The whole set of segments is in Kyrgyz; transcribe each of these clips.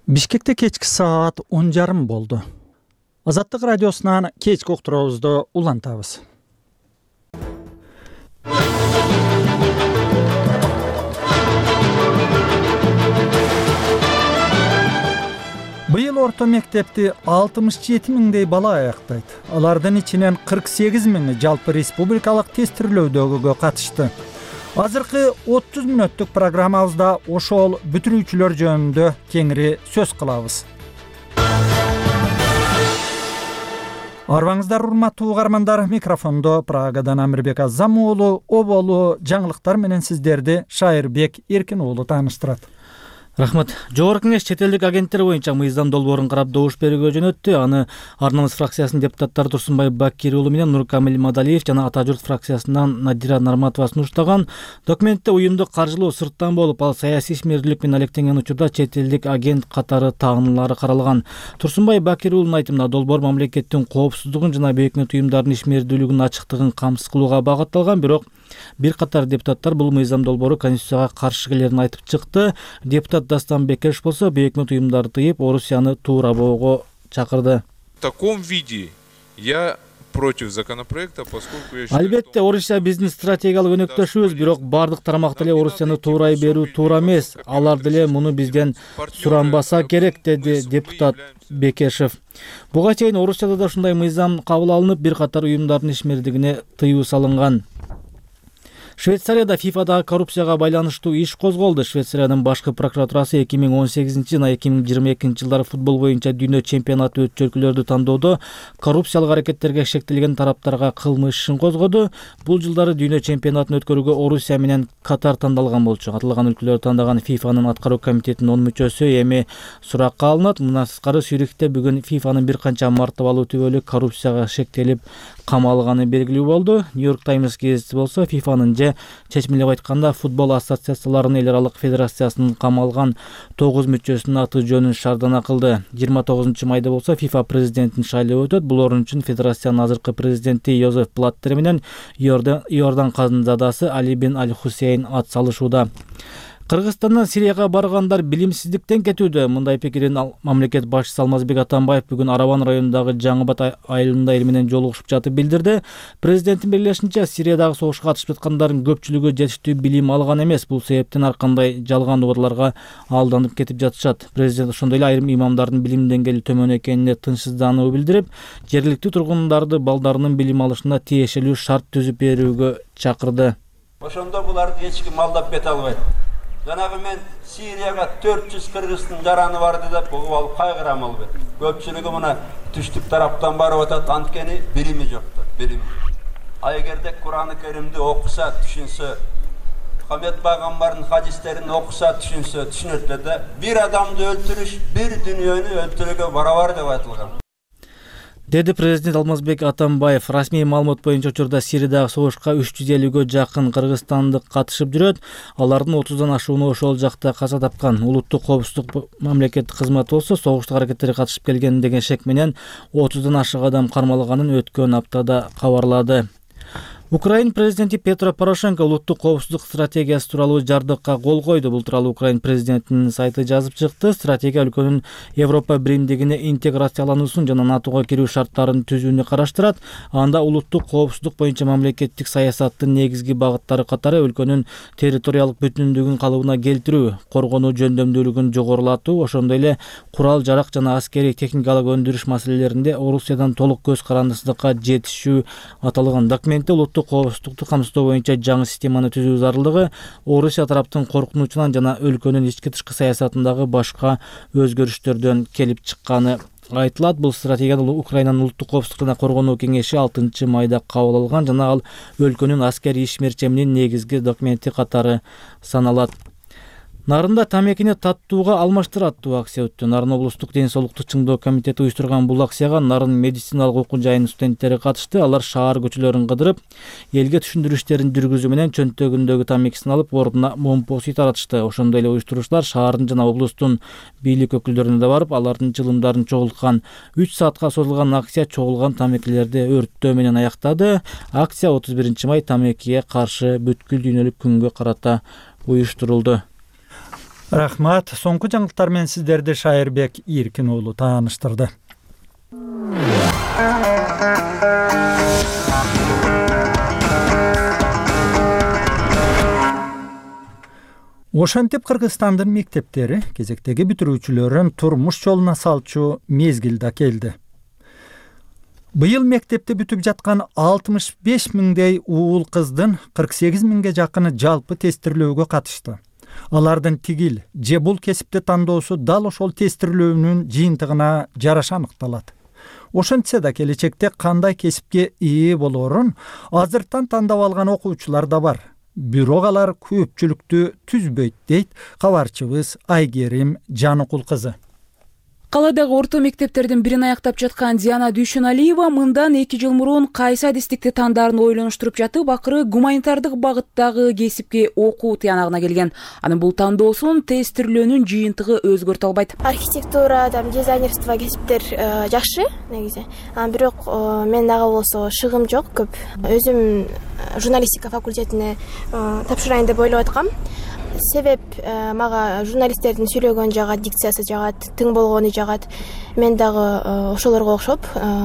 Бишкекте кечки саат 10:30 болду. Азаттык радиосунан кечки уктуруубузду улантабыз. Быйыл орто мектепти 67 миңдей бала аяктайт. Алардын ичинен 48 миңи жалпы республикалык тестирлөөдөгүгө катышты. Азыркы 30 мүнөттүк программабызда ошол бүтүрүүчүлөр жөнүндө кеңири сөз кылабыз. Арбаңыздар урматтуу угармандар, микрофондо Прагадан Амирбек Азам уулу, оболу жаңылыктар менен сиздерди Шайырбек Эркин уулу тааныштырат. Рахмат. Жогорку кеңеш чет элдик агенттер боюнча мыйзам долбоорун карап добуш берүүгө жөнөттү. Аны Ар-Намыс фракциясынын депутаттары Турсунбай Бакир уулу менен Нуркамил Мадалиев жана Ата журт фракциясынан Надира Нарматова сунуштаган. Документте уюмдук каржылоо сырттан болуп, ал саясий ишмердүүлүк менен алектенген учурда чет элдик агент катары тагынуулары каралган. Турсунбай Бакир уулунун айтымында долбоор мамлекеттин коопсуздугун жана бейөкмөт уюмдардын ишмердүүлүгүнүн ачыктыгын камсыз кылууга багытталган, бирок бир катар депутаттар бул мыйзам долбоору конституцияга каршы келерин айтып чыкты. Депутат Дастан Бекеш болсо бейөкмөт уюмдарды тыйып, Орусияны туурабоого чакырды. В таком виде я против законопроекта, поскольку я считаю, Албетте, Орусия биздин стратегиялык өнөктөшүбүз, бирок бардык тармак деле Орусияны туурай берүү туура эмес. Алар деле муну бизден суранбаса керек, деди депутат Бекешев. Буга чейин Орусияда да ушундай мыйзам кабыл алынып, бир катар уюмдардын ишмердигине тыюу салынган. Швейцарияда ФИФАдагы коррупцияга байланыштуу иш козголду. Швейцариянын башкы прокуратурасы 2018 жана 2022 жылдары футбол боюнча дүйнө чемпионаты өткөрүүчүлөрдү тандоодо коррупциялык аракеттерге шектелген тараптарга кылмыш ишин козгоду. Бул жылдары дүйнө чемпионатын өткөрүүгө Орусия менен Катар тандалган болчу. Аталган өлкөлөрдү тандаган ФИФАнын аткаруу комитетинин 10 мүчөсү эми суракка алынат. Мындан сырткары Сюрихте бүгүн ФИФАнын бир канча мартабалуу түбөлүк коррупцияга шектелип камалганы белгилүү болду. Нью-Йорк Таймс гезити болсо ФИФАнын чечмелеп айтканда футбол ассоциацияларынын эл аралык федерациясынын камалган 9 мүчөсүнүн аты жөнүн шаардана кылды. 29 майда болсо ФИФА президентин шайлоо өтөт. Бул орун үчүн федерациянын азыркы президенти Йозеф Блаттер менен Иордан казынзадасы Али бин Аль-Хусейн ат салышууда. Кыргызстандан Сирияга баргандар билимсиздиктен кетүүдө. Мындай пикирин мамлекет башчысы Алмазбек Атамбаев бүгүн Арабан районундагы Жаңыбат айылында эл менен жолугушуп жатып билдирди. Президенттин белгилешинче, Сириядагы согушка катышып жаткандардын көпчүлүгү жетиштүү билим алган эмес. Бул себептен ар кандай жалган убарларга алданып кетип жатышат. Президент ошондой эле айрым имамдардын билим деңгээли төмөн экенине тынчсыздануу билдирип, жергиликтүү тургундарды балдарынын билим алышына тиешелүү шарт түзүп берүүгө чакырды. Ошондо буларды эч ким алдап кете албайт. Жанагы мен Сирияга 400 кыргыздын жараны барды деп угуп алып кайгырам албайт. Көпчүлүгү мына түштүк тараптан барып атат, анткени билими жоктор, билими. А эгерде Кур'аны Керимди окуса, түшүнсө, Мухаммед пайгамбардын хадистерин окуса, түшүнсө, түшүнөт да бир адамды өлтүрүш бир дүйнөнү өлтүрүүгө барабар деп айтылган. Деди президент Алмазбек Атамбаев. Расмий маалымат боюнча учурда Сириядагы согушка 350гө жакын кыргызстандык катышып жүрөт. Алардын 30дан ашууну ошол жакта каза тапкан. Улуттук коопсуздук мамлекеттик кызматы болсо согуштук аракеттерге катышып келген деген шек менен 30дан ашык адам кармалганын өткөн аптада кабарлады. Украин президенти Петро Порошенко улуттук коопсуздук стратегиясы тууралуу жардыкка кол койду. Бул тууралуу Украин президентинин сайты жазып чыкты. Стратегия өлкөнүн Европа биримдигине интеграциялануусун жана НАТОго кирүү шарттарын түзүүнү караштырат. Анда улуттук коопсуздук боюнча мамлекеттик саясаттын негизги багыттары катары өлкөнүн территориялык бүтүндүгүн калыбына келтирүү, коргонуу жөндөмдүүлүгүн жогорулатуу, ошондой эле курал жарак жана аскерий техникалык өндүрүш маселелеринде Орусиядан толук көз карандысыздыкка жетишүү аталган. Документте коопсуздукту камсыздоо боюнча жаңы системаны түзүү зарылдыгы, Орусия тараптын коркунучунан жана өлкөнүн ички тышкы саясатындагы башка өзгөрүштөрдөн келип чыкканы айтылат. Бул стратегияны Украинанын улуттук коопсуздук жана коргонуу кеңеши 6 майда кабыл алган жана ал өлкөнүн аскерий ишмерчеминин негизги документи катары саналат. Нарында тамекини таттууга алмаштыраттуу акция өттү. Нарын облустук ден соолукту чыңдоо комитети уюштурган бул акцияга Нарын медициналык окуу жайынын студенттери катышты. Алар шаар көчөлөрүн кыдырып, элге түшүндүрүү иштерин жүргүзүү менен чөнтөгүндөгү тамекисин алып, ордуна момпосий таратышты. Ошондой эле уюштуруучулар шаардын жана облустун бийлик өкүлдөрүнө да барып, алардын чылымдарын чогулткан. 3 саатка созулган акция чогулган тамекилерди өрттөө менен аяктады. Акция 31 май тамекиге каршы бүткүл дүйнөлүк күнгө карата уюштурулду. Рахмат. Соңку жаңылыктар менен сиздерди Шайырбек Иркин уулу тааныштырды. Ошентип Кыргызстандын мектептери кезектеги бүтүрүүчүлөрүн турмуш жолуна салчу мезгил да келди. Быйыл мектепти бүтүп жаткан 65 миңдей уул кыздын 48 миңге жакыны жалпы тестирлөөгө катышты. Алардын тигил же бул кесипти тандоосу дал ошол тестирлөөнүн жыйынтыгына жараша аныкталат. Ошентсе да келечекте кандай кесипке ээ болоорун азыртан тандап алган окуучулар да бар. Бирок алар көпчүлүктү түзбөйт дейт кабарчыбыз Айгерим Жаныкул кызы. Каладагы орто мектептердин бирин аяктап жаткан Диана Дүйшөналиева мындан 2 жыл мурун кайсы адистикти тандарын ойлонуштуруп жатып, акыры гуманитардык багыттагы кесипке окуу тыянагына келген. Анын бул тандоосун тестирлөөнүн жыйынтыгы өзгөртө албайт. Архитектура, дизайнерство кесиптер жакшы негизи. Бирок мен ага болсо шыгым жок көп. Өзүм журналистика факультетине тапшырайын деп ойлоп аткам. Себеп мага журналисттердин сүйлөгөн жагат, дикциясы жагат, тың болгону жагат. Мен дагы ошолорго окшоп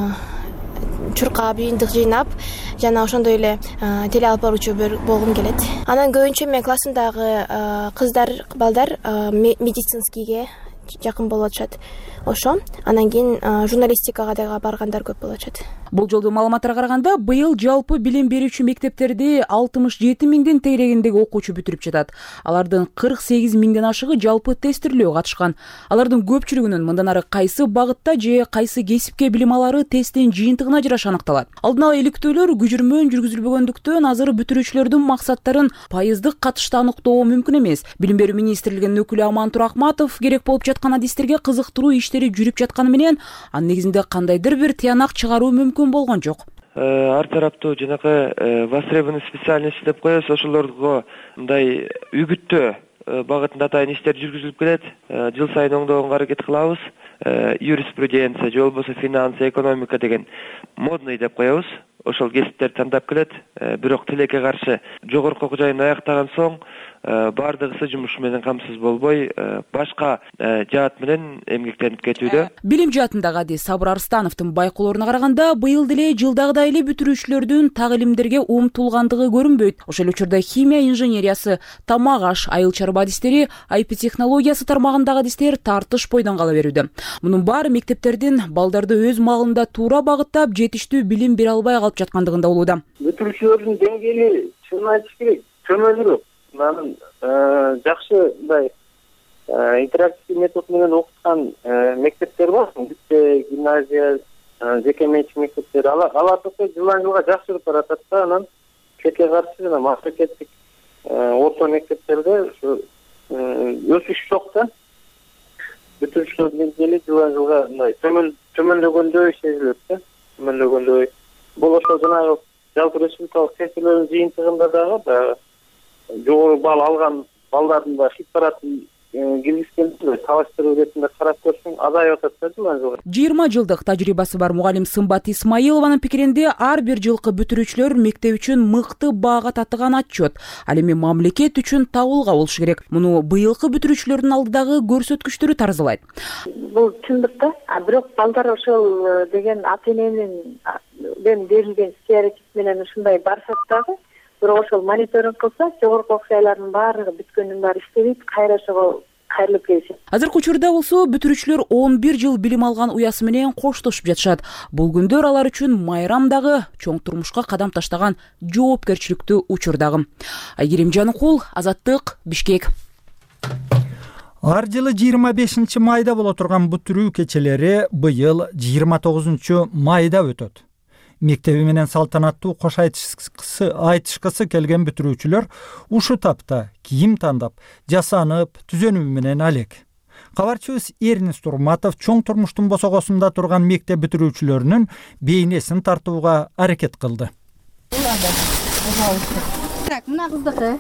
чуркап, жыйынтык жыйнап, жана ошондой эле теле алып баруучу болгум келет. Анан көбүнчө мен классымдагы кыздар, балдар медицинскийге жакын болуп атышат. Ошо анан кийин журналистикага дагы баргандар көп болуп атышат. Бул жолдуу маалыматтарга караганда, быйыл жалпы билим берүүчү мектептерди 67 миңден тегерегиндеги окуучу бүтүрүп жатат. Алардын 48 миңден ашыгы жалпы тестирлөөгө катышкан. Алардын көпчүлүгүнүн мындан ары кайсы багытта же кайсы кесипке билим алары тесттин жыйынтыгына жараша аныкталат. Алдын ала иликтөөлөр күжүрмөн жүргүзүлбөгөндүктөн азыр бүтүрүүчүлөрдүн максаттарын пайыздык катышта аныктоо мүмкүн эмес. Билим берүү министрлигинин өкүлү Амантур Акматов керек болуп жаткан адистерге кызыктыруу иштери жүрүп жатканы менен, анын негизинде кандайдыр бир тыянак чыгаруу мүмкүн болгон жок. Ар тараптуу жанакы востребованный специальность деп коебуз, ошолорго мындай үгүттөө багытында атайын иштер жүргүзүлүп келет. Жыл сайын оңдогонго аракет кылабыз. Юриспруденция же болбосо финансы, экономика деген модный деп коебуз. Ошол кесиптерди тандап келет. Бирок тилекке каршы жогорку окуу жайын аяктаган соң бардыгысы жумуш менен камсыз болбой, башка жаат менен эмгектенип кетүүдө. Билим жаатындагы адис Сабыр Арстановдун байкоолоруна караганда, быйыл деле жылдагыдай эле бүтүрүүчүлөрдүн так илимдерге умтулгандыгы көрүнбөйт. Ошол учурда химия инженериясы, тамак аш, айыл чарба адистери, IP технологиясы тармагындагы адистер тартыш бойдон кала берүүдө. Мунун баары мектептердин балдарды өз маалында туура багыттап, жетиштүү билим бере албай калып жаткандыгында улууда. Бүтүрүүчүлөрдүн деңгээли чын айтыш керек, төмөнүрөөк. Анан жакшы мындай интерактивдүү метод менен окуткан мектептер бар. Бизде гимназия, жеке менчик мектептер алар жылдан жылга жакшырып баратат да. Анан четке каршы жана мамлекеттик орто мектептерде ушу өсүш жок да. Бүтүрүүчүлөрдүн деңгээли жылдан жылга мындай төмөнлөгөндөй сезилет да. Төмөнлөгөндөй. Бул ошол жанагы жалпы республикалык тестилөөнүн жыйынтыгында дагы жогору балл алган балдардын да хит баратын киргизгенде салыштыруу кетинде карап көрсөң азайып атат да жылдан жылга. 20 жылдык тажрыйбасы бар мугалим Сымбат Исмаилованын пикиринде, ар бир жылкы бүтүрүүчүлөр мектеп үчүн мыкты баага татыган отчет, ал эми мамлекет үчүн табылга болушу керек. Муну быйылкы бүтүрүүчүлөрдүн алдыдагы көрсөткүчтөрү тарзылайт. Бул чындык да, бирок балдар ошол деген ата эненин берилген иш-аракет менен ушундай барышат дагы. Бирок ошол мониторинг кылса, жогорку окуу жайлардын баардыгы бүткөндүн баары иштебейт, кайра ошого кайрылып келишет. Азыркы учурда болсо бүтүрүүчүлөр 11 жыл билим алган уясы менен коштошуп жатышат. Бул күндөр алар үчүн майрам дагы, чоң турмушка кадам таштаган жоопкерчиликтүү учур дагы. Айгерим Жаныкул, Азаттык, Бишкек. Ар жылы 25 майда боло турган бүтүрүү кечелери быйыл 29 майда өтөт. Мектеби менен салтанаттуу кош айтышкысы келген бүтүрүүчүлөр ушу тапта кийим тандап, жасанып, түзөнүү менен алек. Кабарчыбыз Эрнис Турматов чоң турмуштун босогосунда турган мектеп бүтүрүүчүлөрүнүн бейнесин тартууга аракет кылды. Так, мына кыздыкы,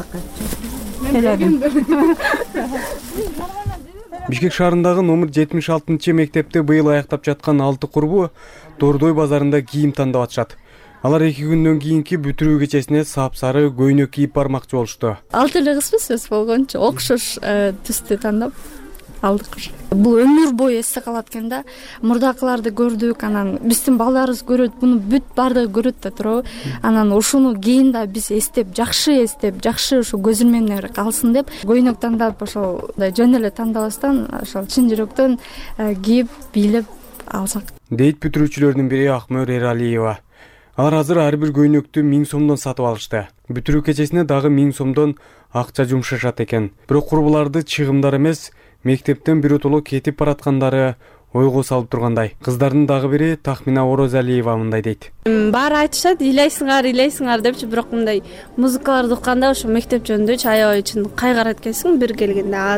Бишкек шаарындагы номер 76-мектепти быйыл аяктап жаткан 6 курбу Дордой базарында кийим тандап атышат. Алар 2 күндөн кийинки бүтүрүү кечесине сапсары көйнөк кийип бармакчы болушту. Алты эле кызбыз өз болгончо окшош түстү тандап алдык. Бул өмүр бою эсте калат экен да. Мурдакыларды көрдүк, анан биздин балдарыбыз көрөт, буну бүт бардыгы көрөт да туурабы. Анан ушуну кийин да биз жакшы ушу көз ирмемден калсын деп көйнөк тандап ошол жөн эле тандабастан ошол чын жүрөктөн кийип бийлеп алсак. Дейт бүтүрүүчүлөрдүн бири Акмөр Эралиева. Алар азыр ар бир көйнөктү 1000 сомдон сатып алышты. Бүтүрүү кечесине дагы 1000 сомдон акча жумшашат экен. Бирок курбуларды чыгымдар эмес, мектептен биротоло кетип бараткандары ойго салып тургандай. Кыздардын дагы бири Тахмина Орозалиева мындай дейт. Баары айтышат, ыйлайсыңар депчи, бирок мындай музыкаларды укканда ошо мектеп жөнүндө аябай чын кайгарат экенсиң бир келгенде.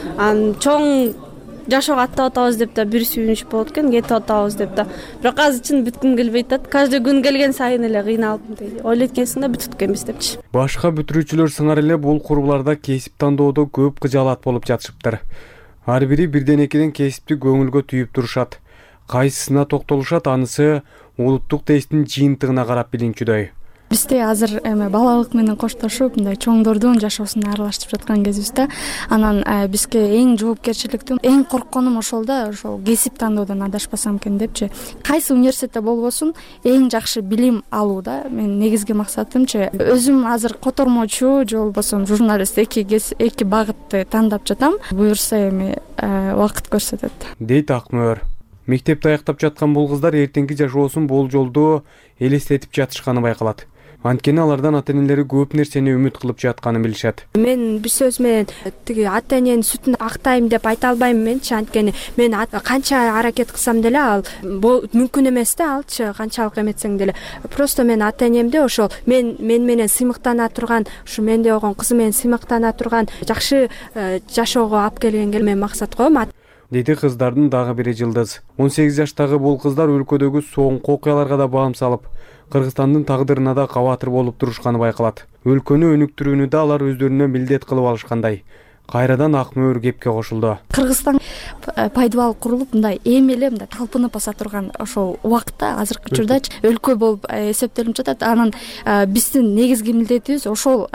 Чоң жашоого аттап атабыз деп да бир сүйүнүч болот экен, кетип атабыз деп да. Бирок азыр чын бүткүм келбейт да. Каждый күн келген сайын эле кыйналып ойлойт экенсиң да бүтүп келбес депчи. Башка бүтүрүүчүлөр сыңар эле бул курбуларда кесип тандоодо көп кыжаалат болуп жатышыптыр. Ар бири бирден экиден кесипти көңүлгө түйүп турушат. Кайсысына токтолушат, анысы улуттук тесттин жыйынтыгына карап билинчүдөй. Бизде азыр балалык менен коштошуп, мындай чоңдордун жашоосуна аралашып жаткан кезибизде, анан бизге эң жоопкерчиликтүү, эң коркконум ошол да, ошол кесип тандоодон адашпасам экен депчи. Кайсы университетте болбосун, эң жакшы билим алуу да менин негизги максатымчы. Өзүм азыр котормочу же болбосо журналист эки багытты тандап жатам. Буюрса убакыт көрсөтөт. Дейт Акмөр. Мектепти аяктап жаткан бул кыздар эртеңки жашоосун болжолдоо элестетип жатышканы байкалат. Анткени алардан ата-энелери көп нерсени үмүт кылып жатканын билишет. Мен бир сөз менен тиги ата-эненин сүтүн актайм деп айта албайм менчи, анткени мен канча аракет кылсам деле ал мүмкүн эмес да, алчы канчалык эметсең деле. Просто мен ата-энемди ошол мен менен сыймыктана турган, ушу менде болгон кызы менен сыймыктана турган жакшы жашоого алып келгенге мен максат коем. Деди кыздардын дагы бири Жылдыз. 18 жаштагы бул кыздар өлкөдөгү соңку окуяларга да баам салып, Кыргызстандын тагдырына да кабатыр болуп турушканы байкалат. Өлкөнү өнүктүрүүнү да алар өздөрүнө милдет кылып алышкандай. Кайрадан Акмөр кепке кошулду. Кыргызстан пайдабал курулуп, мындай эми эле мындай талпынып баса турган ошол убакытта азыркы учурдачы өлкө болуп эсептелип жатат. Анан биздин негизги милдетибиз ошол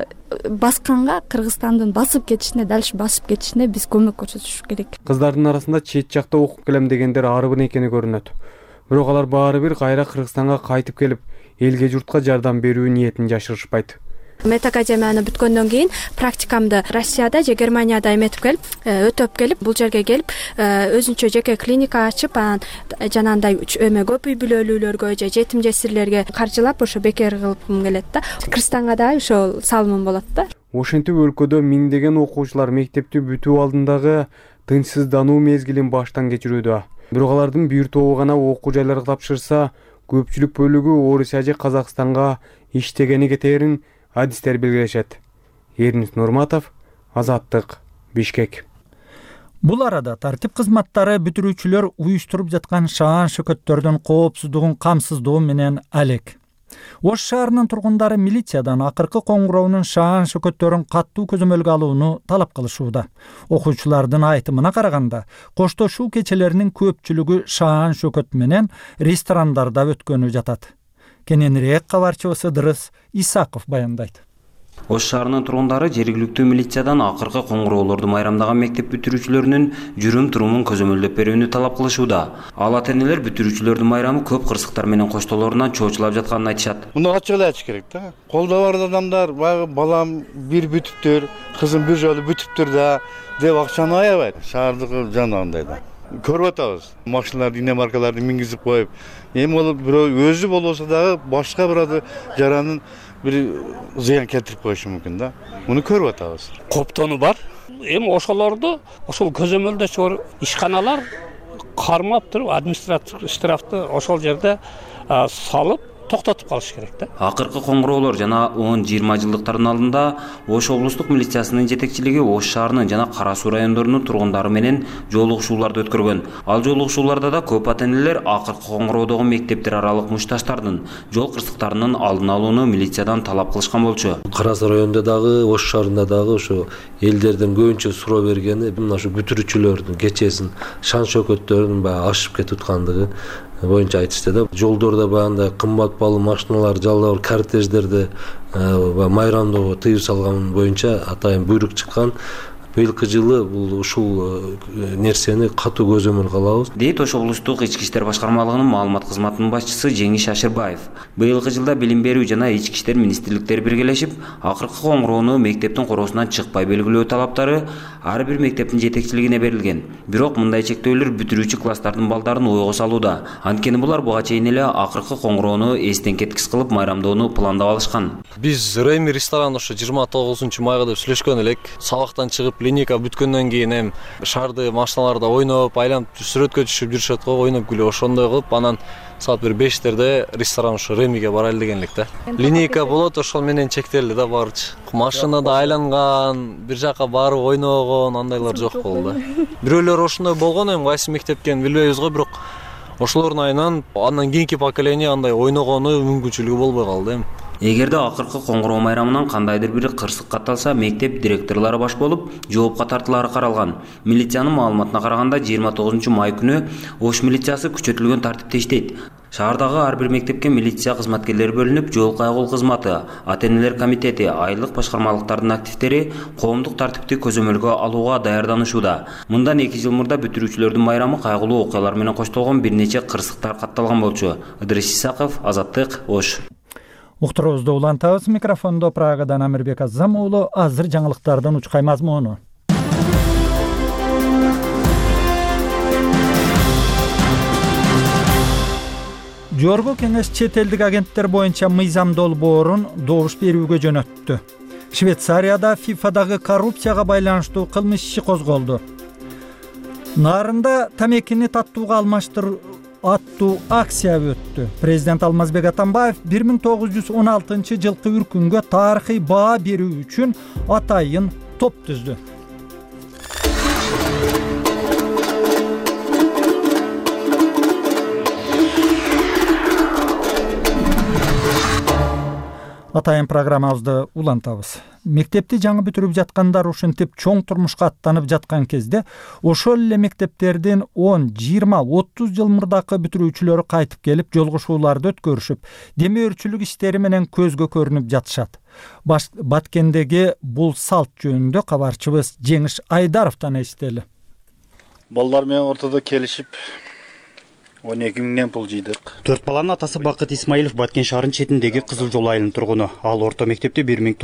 басканга, Кыргызстандын басып кетишине, дальше басып кетишине биз көмөк көрсөтүш керек. Кыздардын арасында чет жакта окуп келем дегендер арбын экени көрүнөт. Бирок алар баары бир кайра Кыргызстанга кайтып келип, элге журтка жардам берүү ниетин жашырышпайт. Медакадемияны бүткөндөн кийин практикамды Россияда же Германияда өтөп келип, бул жерге келип, өзүнчө жеке клиника ачып, анан жанагындай көп үй бүлөлүүлөргө же жетим жесирлерге каржылап, ошо бекер кылыпым келет да. Кыргызстанга да ошол салымым болот да. Ошентип өлкөдө миңдеген окуучулар мектепти бүтүү алдындагы тынчсыздануу мезгилин баштан кечирүүдө. Бирок алардын бир тобу гана окуу жайларга тапшырса, көпчүлүк бөлүгү Орусия же Казакстанга иштегени кетээрин адистер белгилешет. Эрнис Нурматов, Азаттык, Бишкек. Бул арада тартип кызматтары бүтүрүүчүлөр уюштуруп жаткан шаан шөкөттөрдүн коопсуздугун камсыздоо менен алек. Ош шаарынын тургундары милициядан акыркы коңгуроонун шаан шөкөттөрүн каттуу көзөмөлгө алууну талап кылышууда. Окуучулардын айтымына караганда, коштошуу кечелеринин көпчүлүгү шаан шөкөт менен ресторандарда өткөнү жатат. Кененирээк кабарчыбыз Ыдырыс Исаков баяндайт. Ош шаарынын тургундары жергиликтүү милициядан акыркы коңгуроолорду майрамдаган мектеп бүтүрүүчүлөрүнүн жүрүм-турумун көзөмөлдөп берүүнү талап кылышууда. Ал ата-энелер бүтүрүүчүлөрдүн майрамы көп кырсыктар менен коштоолорунан чоочулап жатканын айтышат. Муну ачык эле айтыш керек да. Колдо бар адамдар, баягы балам бир бүтүптүр, кызым бир жолу бүтүптүр да деп акчаны аябайт. Шаардыкы жанагындай да. Көрүп атабыз. Машиналарды, иномаркаларды мингизип коюп, эми ол бирөө өзү болбосо дагы башка бир жаранын бир зыян келтирип коюшу мүмкүн да. Муну көрүп атабыз. Коптону бар. Эми ошолорду ошол көзөмөлдөчү ишканалар кармап туруп, административдик штрафты ошол жерде салып токтотуп калыш керек да. Акыркы коңгуроолор жана 10-20 жылдыктардын алдында Ош облустук милициясынын жетекчилиги Ош шаарынын жана Кара Суу райондорунун тургундары менен жолугушууларды өткөргөн. Ал жолугушууларда да көп ата-энелер акыркы коңгуроодогу мектептер аралык мушташтардын, жол кырсыктарынын алдын алууну милициядан талап кылышкан болчу. Кара Суу районунда дагы, Ош шаарында дагы ошо элдердин көбүнчө суроо бергени мына ушу бүтүрүүчүлөрдүн кечесин, шан шөкөттөрүнүн ашып кетип аткандыгы, боюнча айтышты да. Жолдордо баягындай кымбат баалуу машиналар, жалдап кортеждерди майрамдоого тыюу салган боюнча атайын буйрук чыккан. Быйылкы жылы бул ушул нерсени катуу көзөмөл кылабыз, дейт Ош облустук ички иштер башкармалыгынын маалымат кызматынын башчысы Жеңиш Ашырбаев. Быйылкы жылда билим берүү жана ички иштер министрликтери биргелешип, акыркы коңгуроону мектептин короосунан чыкпай белгилөө талаптары ар бир мектептин жетекчилигине берилген. Бирок мындай чектөөлөр бүтүрүүчү класстардын балдарын ойго салууда. Анткени булар буга чейин эле акыркы коңгуроону эстен кеткис кылып майрамдоону пландап алышкан. Биз Реми ресторан ошо 29 майга деп сүйлөшкөн элек. Сабактан чыгып линейка бүткөндөн кийин эм шарды машиналарда ойноп, айланып сүрөткө түшүп жүрүшөт го, ойноп күлүп ошондой кылып, анан саат 5:00-терде ресторан ошо Ремиге барайлы деген элек да. Линейка болот, ошол менен чектелди да барчы. Машинада айланган, бир жака барып ойногон, андайлар жок болду да. Бирөөлөр ошондой болгон, эми кайсы мектептен билбейбиз го, бирок ошолордун айынан андан кийинки поколение андай ойногону мүмкүнчүлүгү болбой калды эми. Эгерде акыркы коңгуроо майрамынан кандайдыр бир кырсык катталса, мектеп директорлору баш болуп, жоопко тартылары каралган. Милициянын маалыматына караганда 29 май күнү Ош милициясы күчөтүлгөн тартипте иштейт. Шаардагы ар бир мектепке милиция кызматкерлери бөлүнүп, жол кайгыл кызматы, ата-энелер комитети, айлык башкармалыктардын активдери коомдук тартипти көзөмөлгө алууга даярданышууда. Мындан 2 жыл мурда бүтүрүүчүлөрдүн майрамы кайгылуу окуялар менен коштолгон бир нече кырсыктар катталган болчу. Ыдырыс Исаков, Азаттык, Ош. Уктуруубузду улантабыз. Микрофондо Прагадан Амирбек Азам уулу. Азыр жаңылыктардын учкай мазмуну. Жогорку кеңеш чет элдик агенттер боюнча мыйзам долбоорун добуш берүүгө жөнөттү. Швейцарияда ФИФАдагы коррупцияга байланыштуу кылмыш иши козголду. Нарында тамекини таттууга алмаштыруу аттуу акция өттү. Президент Алмазбек Атамбаев 1916 жылкы үркүнгө тарыхый баа берүү үчүн атайын топ түздү. Атайын программабызды улантабыз. Мектепти жаңы бүтүрүп жаткандар ушинтип чоң турмушка аттанып жаткан кезде ошол эле мектептердин 10, 20, 30 жыл мурдакы бүтүрүүчүлөрү кайтып келип жолугушууларды өткөрүшүп, демөөрчүлүк иштери менен көзгө көрүнүп жатышат. Баткендеги бул салт жөнүндө кабарчыбыз Жеңиш Айдаровдон эстели. Балдар менен ортодо келишип 12 миңден пул жыйдык. 4 баланын атасы Бакыт Исмаилов Баткен шаарынын четиндеги Кызыл жол айылынын тургуну. Ал орто мектепти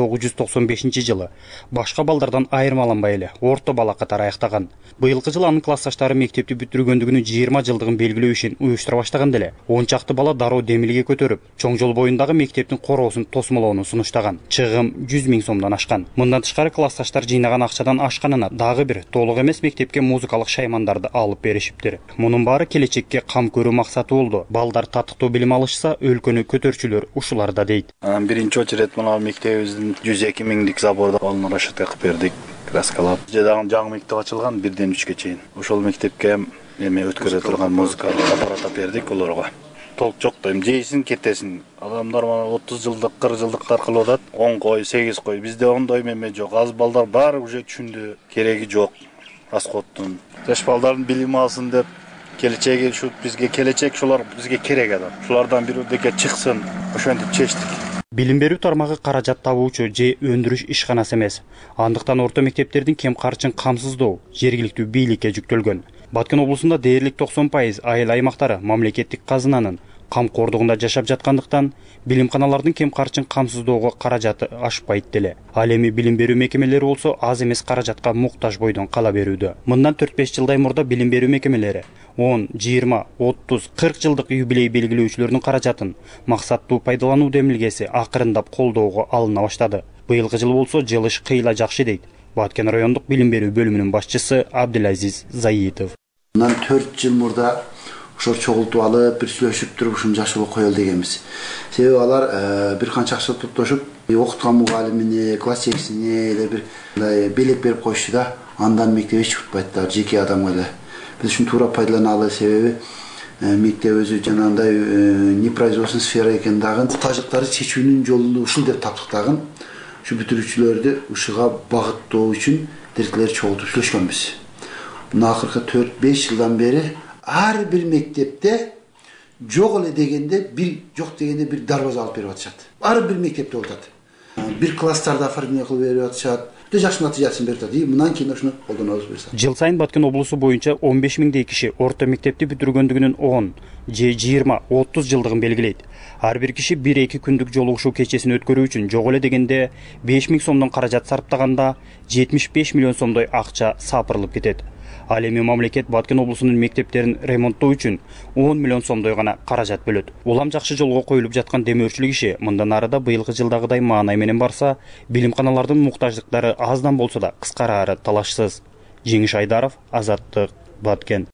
1995 жылы башка балдардан айырмаланбай эле орто бала катары аяктаган. Быйылкы жылы анын классташтары мектепти бүтүргөндүгүнүн 20 жылдыгын белгилөө ишин уюштура баштаган деле. 10 чакты бала дароо демилге көтөрүп, чоң жол боюндагы мектептин короосун тосмолоону сунуштаган. Чыгым 100 000 сомдон ашкан. Мындан тышкары классташтар жыйнаган акчадан ашканына дагы бир толук эмес мектепке музыкалык шаймандарды алып беришиптир. Мунун баары келечекке көрүү максаты болду. Балдар татыктуу билим алышса, өлкөнү көтөрчүлөр ушуларда дейт. Биринчи очередь мына мектебибиздин 102 миңдик заборду алып расчет кылып бердик, краскалап. Жадагы жаңы мектеп ачылган 1-ден 3-ке чейин. Ошол мектепке эме өткөрө турган музыкалык аппарат бердик олорго. Толк жок да, жейсин кетесин. Адамдар мана 30 жылдык, 40 жылдыктар кылып атат. 10 кой, 8 кой. Бизде ондой эме жок. Аз балдар баары уже түшүндү. Кереги жок. Расходтун. Жаш балдардын билим алсын деп келечеги ушу бизге келечек, шулар бизге керек адам. Шулардан бирөөдөкө чыксын, ошентип чечтик. Билим берүү тармагы каражат табуучу же өндүрүш ишканасы эмес. Андыктан орто мектептердин кем карчын камсыздоо жергиликтүү бийликке жүктөлгөн. Баткен облусунда дээрлик 90% айыл аймактары мамлекеттик казынанын камкордугунда жашап жаткандыктан билимканалардын кем карчын камсыздоого каражаты ашпайт деле. Ал эми билим берүү мекемелери болсо аз эмес каражатка муктаж бойдон кала берүүдө. Мындан 4-5 жылдай мурда билим берүү мекемелери 10, 20, 30, 40 жылдык юбилей белгилөөчүлөрдүн каражатын максаттуу пайдалануу демилгеси акырындап колдоого алына баштады. Быйылкы жыл болсо жылыш кыйла жакшы дейт Баткен райондук билим берүү бөлүмүнүн башчысы Абдилазиз Заитов. Мындан 4 жыл мурда ошол чогултуп алып, бир сүйлөшүп туруп ушуну жашоого коелу дегенбиз. Себеби алар бир канча акча топтошуп, окуткан мугалимине, классиксине эле бир белек берип коюшту да, андан мектеп эч утпайт, жеке адамга эле. Биз ушуну туура пайдаланалы, себеби мектеп өзү жанагындай непроизводственный сфера экен дагы, тажыктарды чечүүнүн жолун ушул деп таптык дагы. Ушу бүтүрүүчүлөрдү ушуга багыттоо үчүн директорлор чогултуп сүйлөшкөнбүз. Мына акыркы 4-5 жылдан бери ар бир мектепте жок эле дегенде жок дегенде бир дарбаза алып берип атышат. Ар бир мектепте болуп атат. Бир класстарда оформление кылып берип атышат. Жакшы натыйжасын берип атат. Мындан кийин ошону колдонобуз буюрса. Жыл сайын Баткен облусу боюнча 15 миңдей киши орто мектепти бүтүргөндүгүнүн 10, же 20, 30 жылдыгын белгилейт. Ар бир киши 1-2 күндүк жолугушуу кечесин өткөрүү үчүн жок эле дегенде 5 миң сомдон каражат сарптаганда 75 миллион сомдой акча сапырылып кетет. Ал эми мамлекет Баткен облусунун мектептерин ремонттоо үчүн 10 миллион сомдой гана каражат бөлөт. Улам жакшы жолго коюлуп жаткан демөөрчүлүк иши мындан ары да быйылкы жылдагыдай маанай менен барса, билимканалардын муктаждыктары аздан болсо да кыскарары талашсыз. Жеңиш Айдаров, Азаттык, Баткен.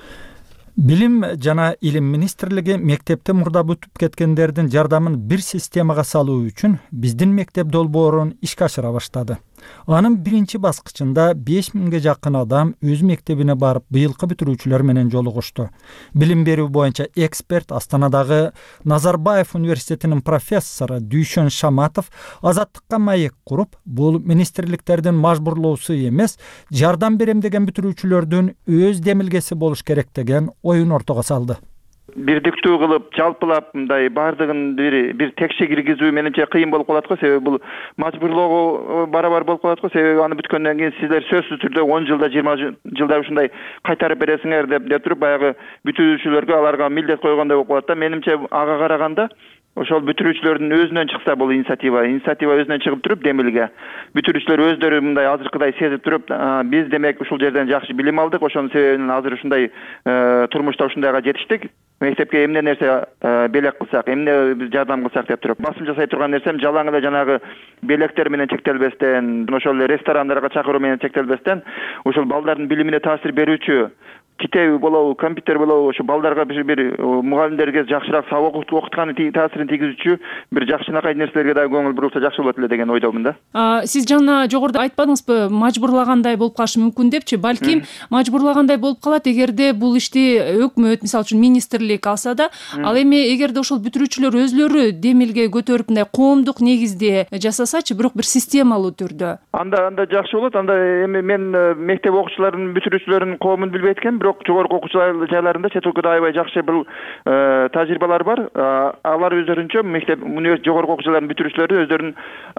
Билим жана илим министрлиги мектепте мурда бүтүп кеткендердин жардамын бир системага салуу үчүн биздин мектеп долбоорун ишке ашыра баштады. Анын биринчи баскычында 5 миңге жакын адам өз мектебине барып быйылкы бүтүрүүчүлөр менен жолугушту. Билим берүү боюнча эксперт Астанадагы Назарбаев университетинин профессору Дүйшөн Шаматов Азаттыкка маек куруп, бул министрликтердин мажбурлоосу эмес, жардам берем деген бүтүрүүчүлөрдүн өз демилгеси болуш керек деген оюн ортого салды. Бирдиктүү кылып, жалпылап мындай бардыгын бир текше киргизүү мененче кыйын болуп калат го, себеби бул мажбурлоого барабар болуп калат го, себеби аны бүткөндөн кийин сиздер сөзсүз түрдө 10 жылда 20 жылда ушундай кайтарып бересиңер деп туруп баягы бүтүрүүчүлөргө аларга милдет койгондой болуп калат да. Менимче ага караганда ошол бүтүрүүчүлөрдүн өзүнөн чыкса бул инициатива өзүнөн чыгып туруп демилге. Бүтүрүүчүлөр өздөрү мындай азыркыдай сезип туруп, биз демек ушул жерден жакшы билим алдык, ошонун себебинен азыр ушундай турмушта ушундайга жетиштик. Мектепке эмне нерсе белек кылсак, эмне биз жардам кылсак деп туруп, басым жасай турган нерсем жалаң эле жанагы белектер менен чектелбестен, ошол эле ресторандарга чакыруу менен чектелбестен, ошол балдардын билимине таасир берүүчү китеби болобу, компьютер болобу, ошо балдарга бир мугалимдерге жакшыраак сабак окутканы таасирин тийгизүүчү бир жакшынакай нерселерге да көңүл бурулса жакшы болот эле деген ойдомун да. Сиз жана жогоруда айтпадыңызбы, мажбурлагандай болуп калышы мүмкүн депчи? Балким мажбурлагандай болуп калат эгерде бул ишти өкмөт, мисалы үчүн министрлик алса да, ал эми эгерде ошол бүтүрүүчүлөр өзлөрү демилге көтөрүп мындай коомдук негизде жасасачы, бирок бир системалуу түрдө. Анда жакшы болот. Анда эми мен мектеп окуучуларынын бүтүрүүчүлөрүнүн коомун билбейт экенмин, бирок жогорку окуу жайларында чет өлкөдө аябай жакшы бул тажрыйбалар бар. Алар өздөрүнчө мектеп жогорку окуу жайлардын бүтүрүүчүлөрү өздөрүнүн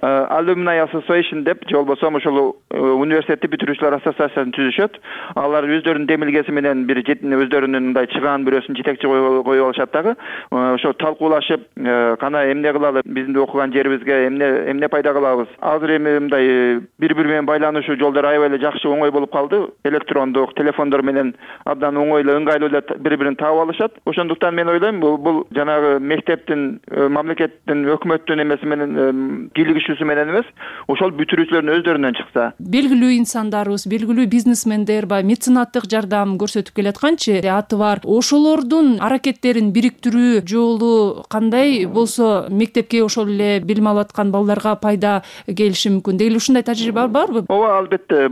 Alumni Association деп, же болбосо ошол университетти бүтүрүүчүлөр ассоциациясын түзүшөт. Алар өздөрүнүн демилгеси менен бир өздөрүнүн мындай чыгаан бирөөсүн жетекчи коюп алышат дагы. Ошо талкуулашып, кана эмне кылалы, биздин окуган жерибизге эмне пайда кылабыз. Азыр эми мындай бири-бири менен байланышуу жолдору аябай эле жакшы, оңой болуп калды. Электрондук телефондор менен абдан оңой эле, ыңгайлуу эле бири-бирин таап алышат. Ошондуктан мен ойлойм, бул жанагы мектептин, мамлекеттин, өкмөттүн эмеси менен кийлигишүүсү менен эмес, ошол бүтүрүүчүлөрдүн өздөрүнөн чыкса. Белгилүү инсандарыбыз, белгилүү бизнесмендер, меценаттык жардам көрсөтүп келатканчы аты бар. Ошолордун аракеттерин бириктирүү жолу кандай болсо мектепке ошол эле билим алып аткан балдарга пайда келиши мүмкүн. Деги ушундай тажрыйба барбы? Ооба, албетте.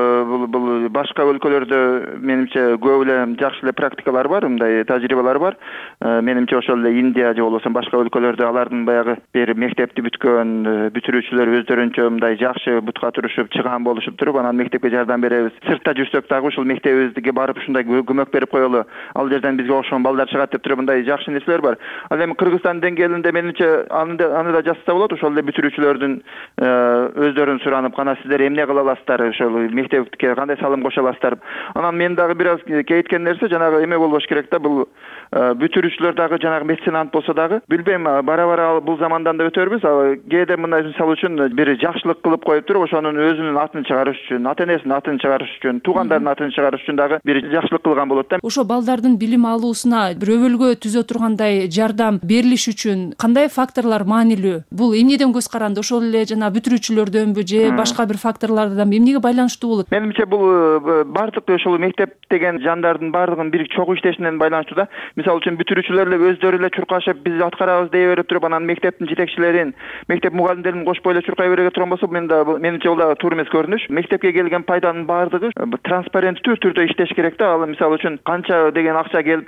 Бул башка өлкөлөрдө менимче көп эле жакшы эле практикалар бар, мындай тажрыйбалар бар. Менимче ошол эле Индия же болбосо башка өлкөлөрдө алардын баягы бир мектепти бүткөн бүтүрүүчүлөр өздөрүнчө мындай жакшы бутка турушуп, чыгаан болушуп туруп, анан мектепке жардам беребиз. Сыртта жүрсөк дагы ушул мектебибизге барып ушундай көмөк берип коелу, ал жерден бизге окшогон балдар чыгат деп туруп мындай жакшы нерселер бар. Ал эми Кыргызстан деңгээлинде менимче аны да жасаса болот. Ошол эле бүтүрүүчүлөрдүн өздөрүн суранып, кана сиздер эмне кыла аласыздар, ошол мектепке кандай салым кошо аласыздар. Анан мен дагы бир аз кейткен нерсе жанагы эме болбош керек да, бул бүтүрүүчүлөр дагы жанагы меценат болсо дагы, билбейм, бара бул замандан да өтөрбүз. Кээде мындай мисалы үчүн бир жакшылык кылып коюп туруп, ошонун өзүнүн атын чыгарыш үчүн, ата-энесинин атын чыгарыш үчүн, туугандардын атын чыгарыш үчүн дагы бир жакшылык кылган болот да. Ошо балдардын билим алуусуна бир өбөлгө түзө тургандай жардам берилиш үчүн кандай факторлор маанилүү? Бул эмнеден көз каранды? Ошол эле жана бүтүрүүчүлөрдөнбү же башка бир факторлордон эмнеге байланыштуу болот? Менимче бул бардык ошол мектеп деген жандардын бардыгын бир чогуу иштешинен байланыштуу да. Мисалы үчүн бүтүрүүчүлөр эле өздөрү эле чуркашып, биз аткарабыз дей берип туруп, анан мектептин жетекчилерин, мектеп мугалимдерин кошпой эле чуркай берип турган болсо, менимче бул туура эмес көрүнүш. Мектепке келген пайданын бардыгы транспаренттүү түрдө иштеш керек да. Ал мисалы үчүн канча деген акча келип туруп эле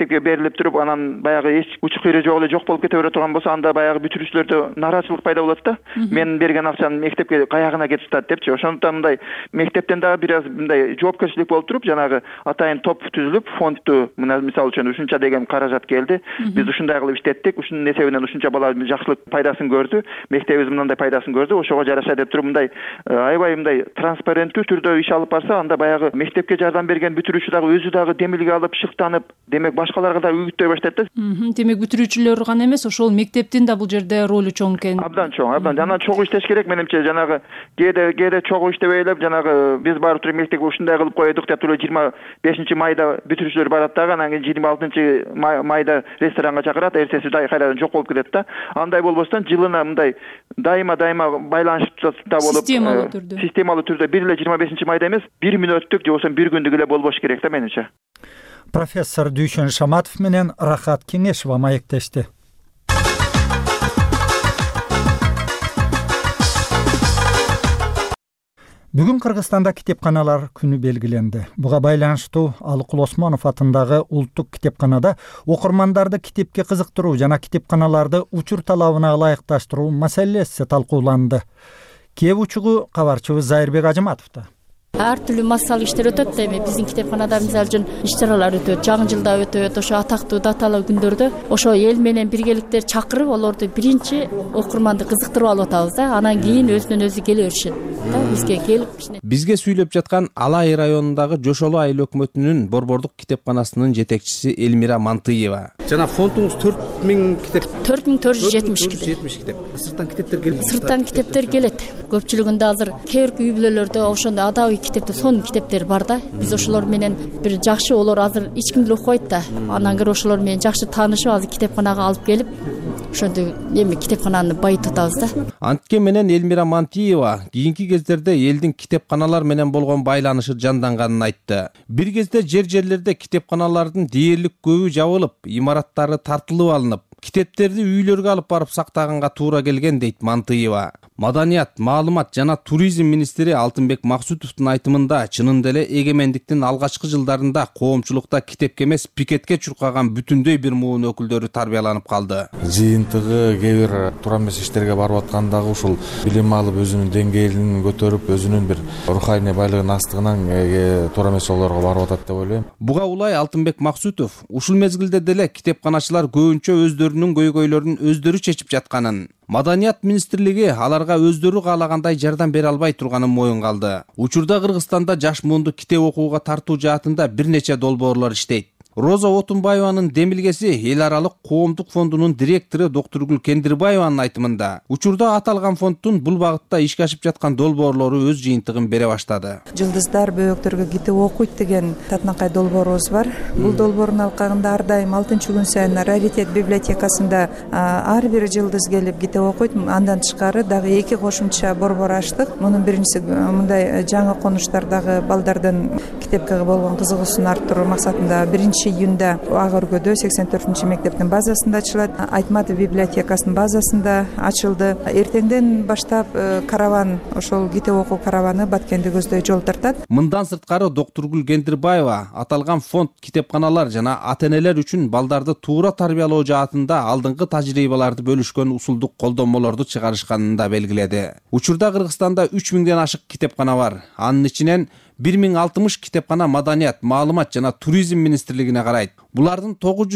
мектепке берилип туруп, анан баягы эч учук ири жок эле жок болуп кете бере турган болсо, анда баягы бүтүрүүчүлөрдө нааразычылык пайда болот да. Мен берген акчаны мектепке каягына кетип атат депчи. Ошондуктан мындай мектептен дагы бир аз мындай жоопкерчилик болуп туруп, жанагы атайын топ түзүлүп, фондду мисалы үчүн ушунча деген каражат келди. Биз ушундай кылып иштеттик. Ушунун эсебинен ушунча бала жакшылык пайдасын көрдү. Мектебибиз мындай пайдасын көрдү. Ошого жараша деп туруп мындай аябай мындай транспаrenттүү түрдө иш алып барса, анда баягы мектепке жардам берген бүтүрүүчү дагы өзү дагы демилге алып, шыктанып, демек башкаларга да үгүттөй баштайт да. Демек бүтүрүүчүлөр гана эмес, ошол мектептин да бул жерде ролу чоң экен. Абдан чоң, абдан. Жана чогуу иштеш керек менимче. Жанагы кээде чогуу иштебей эле, жанагы биз барып туруп мектепке ушундай кылып коёдук деп туруп 25 майда бүтүрүүчүлөр барат дагы, анан кийин 26 майда ресторанга чакырат, эртеси кайрадан жок болуп кетет да. Андай болбостон жылына мындай дайыма байланышта болуп, системалуу түрдө бир эле 25 майда эмес, 1 мүнөттүк же болбосо 1 күндүк эле болбош керек да менимче. Профессор Дүйшөн Шаматов менен Рахат Кеңешова маектешти. Бүгүн Кыргызстанда китепканалар күнү белгиленди. Буга байланыштуу Алыкул Осмонов атындагы Улуттук китепканада окурмандарды китепке кызыктыруу жана китепканаларды учур талабына ылайыкташтыруу маселеси талкууланды. Кеп учугу кабарчыбыз Зайырбек Ажыматовдо. Ар түрлүү массалык иштер өтөт да, эми биздин китепканада мисалы үчүн иш-чаралар өтөт, жаңы жылда өтөт, ошо атактуу даталуу күндөрдө ошо эл менен биргеликтер чакырып, олорду биринчи окурманды кызыктырып алып атабыз да, анан кийин өзүнөн өзү келе беришет да, бизге келип. Бизге сүйлөп жаткан Алай районундагы Жошолу айыл өкмөтүнүн борбордук китепканасынын жетекчиси Элмира Мантыева. Жана фондуңуз 4000 китеп. 4470 китеп. Сырттан китептер келет. Сырттан китептер келет. Көпчүлүгүндө азыр кээ бир үй бүлөлөрдө ошондо адабый китепте сонун китептер бар да. Биз ошолор менен бир жакшы, олор азыр эч ким деле окубайт да. Анан кийин ошолор менен жакшы таанышып, азыр китепканага алып келип, ошондо эми китепкананы байытып атабыз да. Антке менен Элмира Мантиева кийинки кездерде элдин китепканалар менен болгон байланышы жанданганын айтты. Бир кезде жерлерде китепканалардын дээрлик көбү жабылып, имараттары тартылып алынып, китептерди үйлөргө алып барып сактаганга туура келген дейт Мантыева. Маданият, маалымат жана туризм министри Алтынбек Максутовдун айтымында чынында эле эгемендиктин алгачкы жылдарында коомчулукта китепке эмес пикетке чуркаган бүтүндөй бир муун өкүлдөрү тарбияланып калды. Жыйынтыгы кээ бир туура эмес иштерге барып аткандагы ушул билим алып, өзүнүн деңгээлин көтөрүп, өзүнүн бир руханий байлыгын астыгынан туура эмес жолдорго барып атат деп ойлойм. Буга улай Алтынбек Максутов ушул мезгилде деле китепканачылар көбүнчө өздөрүнүн көйгөйлөрүн өздөрү чечип жатканын, Маданият министрлиги аларга өздөрү каалагандай жардам бере албай турганын моюнга алды. Учурда Кыргызстанда жаш муунду китеп окууга тартуу жаатында бир нече долбоорлор иштейт. Роза Отунбаеванын демилгеси эл аралык коомдук фондунун директору Доктургүл Кендирбаеванын айтымында, учурда аталган фонддун бул багытта ишке ашып жаткан долбоорлору өз жыйынтыгын бере баштады. Жылдыздар бөбөктөргө китеп окуйт деген татынакай долбоорубуз бар. Бул долбоордун алкагында ар дайым 6-күн сайын Раритет библиотекасында ар бир жылдыз келип китеп окуйт. Андан тышкары дагы 2 кошумча борбор ачтык. Мунун биринчиси мындай жаңы конуштардагы балдардын китепке болгон кызыгуусун арттыруу максатында 1-июнда Ак Өргөдө 84-чү мектептин базасында ачылат. Айтматов библиотекасынын базасында ачылды. Эртеңден баштап караван, ошол китеп окуу караваны Баткенди көздөй жол тартат. Мындан сырткары Доктургүл Кендирбаева аталган фонд китепканалар жана ата-энелер үчүн балдарды туура тарбиялоо жаатында алдыңкы тажрыйбаларды бөлүшкөн усулдук колдонмолорду чыгарышканын да белгиледи. Учурда Кыргызстанда 3000ден ашык китепкана бар. Анын ичинен 1060 китепкана Маданият, маалымат жана туризм министрлигине карайт. Булардын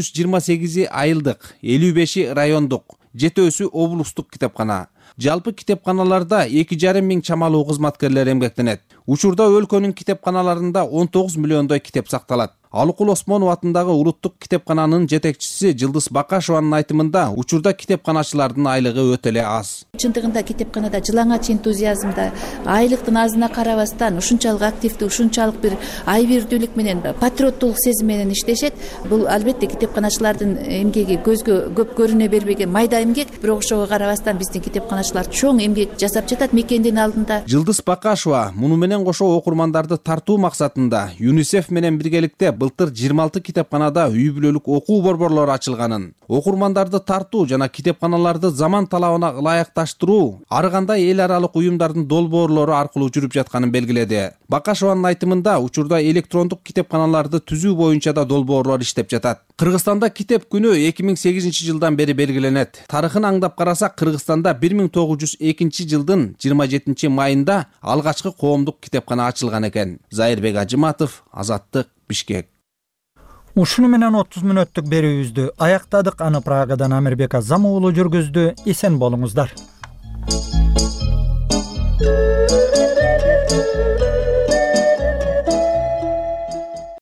928 айылдык, 55 райондук, 7-өсү облустук китепкана. Жалпы китепканаларда 2,5 миң чамалуу кызматкерлер эмгектенет. Учурда өлкөнүн китепканаларында 19 миллиондой китеп сакталат. Алыкул Осмонов атындагы Улуттук китепкананын жетекчиси Жылдыз Бакашеванын айтымында, учурда китепканачылардын айлыгы өтө эле аз. Чындыгында китепканада жылаңач энтузиазмда, айлыктын азына карабастан ушунчалык активдүү, ушунчалык бир айбирдүүлүк менен, патриоттулук сезим менен иштешет. Бул албетте китепканачылардын эмгеги көзгө көп көрүнө бербеген майда эмгек, бирок ошого карабастан биздин китепканачылар чоң эмгек жасап жатат мекендин алдында. Жылдыз Бакашева муну менен кошо окурмандарды тартуу максатында ЮНИСЕФ менен биргеликте былтыр 26 китепканада үй бүлөлүк окуу борборлору ачылганын, окурмандарды тартуу жана китепканаларды заман талабына ылайыкташтыруу ар кандай эл аралык уюмдардын долбоорлору аркылуу жүрүп жатканын белгиледи. Бакашеванын айтымында учурда электрондук китепканаларды түзүү боюнча да долбоорлор иштеп жатат. Кыргызстанда китеп күнү 2008 жылдан бери белгиленет. Тарыхын аңдап карасак, Кыргызстанда 1902 жылдын 27 майында алгачкы коомдук китепкана ачылган экен. Зайырбек Ажыматов, Азаттык, Бишкек. Ушуну менен 30 мүнөттүк берүүбүздү аяктадык. Аны Прагадан Амирбек Азам уулу жүргүздү. Эсен болуңуздар.